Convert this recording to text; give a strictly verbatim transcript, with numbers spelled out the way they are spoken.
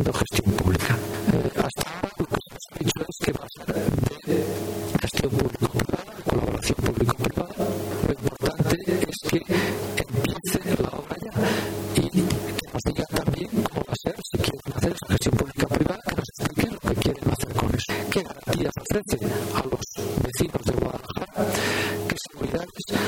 haciendo gestión pública. Eh, hasta ahora lo que se ha dicho es que va a ser de gestión público-privada, colaboración público-privada. Lo importante es que empiece la obra ya y que nos diga también cómo va a ser, si quieren hacer esa gestión pública-privada, que nos expliquen lo que quieren hacer con eso. ¿Qué garantías ofrecen a los vecinos de Guadalajara? ¿Qué seguridades